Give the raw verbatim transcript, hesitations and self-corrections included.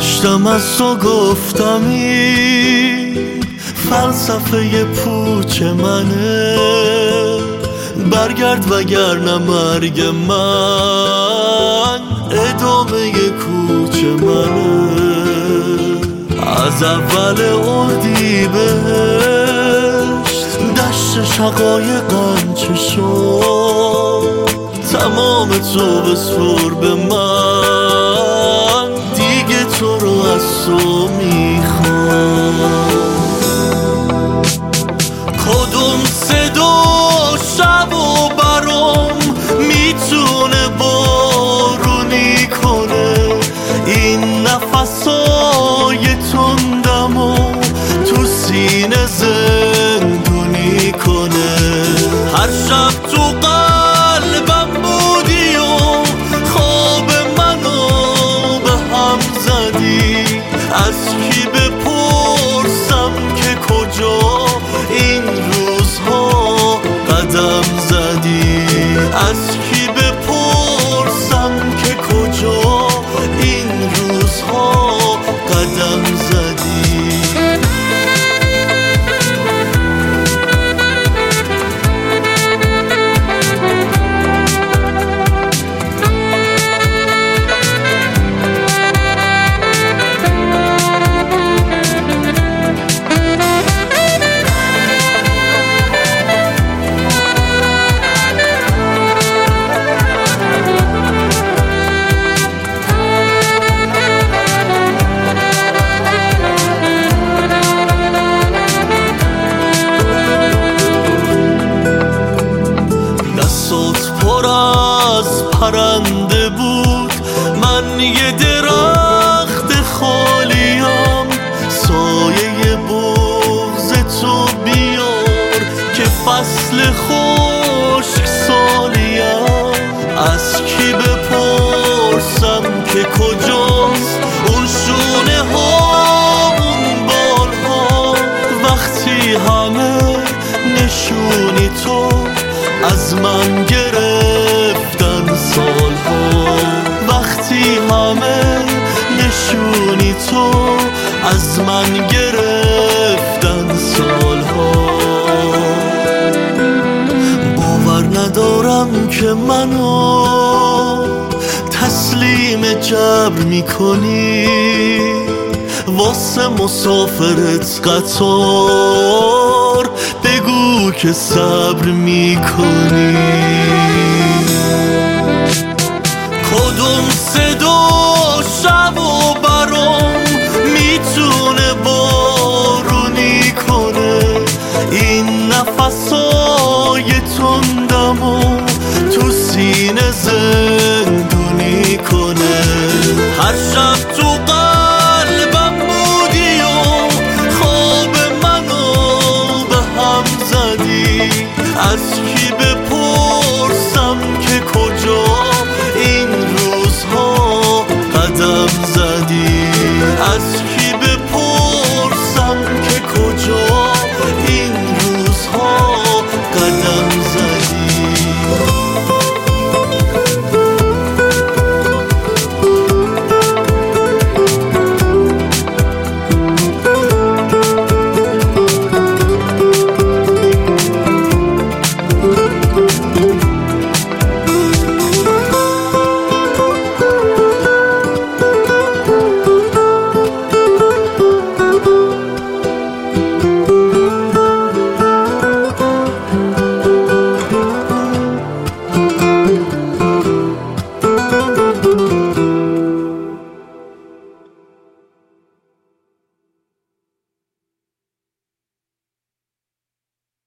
داشتم از تو گفتمی فلسفه پوچ منه، برگرد وگرنه مرگ من ادامه کوچ منه. از اول اردیبهشت دشت شقایقم چه شد، تمام تو بسپر به من، دیگه تو رو از تو میخوام. کدوم صدا شب و برام میتونه بارونی کنه، این نفسای تندم و تو سینه زندونی کنه. هر شب تو قلبم بودی و خواب منو به هم زدی، از کی بپرسم که کجا این روزها قدم زدی، از کی بپرسم که کجا این روزها قدم زدی. پر از پرنده بود، من یه درخت خالیم، سایه بغض تو بیار که فصل خشک سالیم. از کی بپرسم که کجاست اون شونه ها اون بال ها، وقتی همه نشونی تو از من گرفتن سالها، وقتی همه نشونی تو از من گرفتن سالها. باور ندارم که منو تسلیم جبر میکنی، واسه مسافرت قطار بگو که صبر میکنی. کدوم صدا شب و برام میتونه بارونی کنه، این نفسای تندم و تو سینه زندونی کنه. هر شب تو قلبم بودی و خواب منو به هم زدی، از کی بپرسم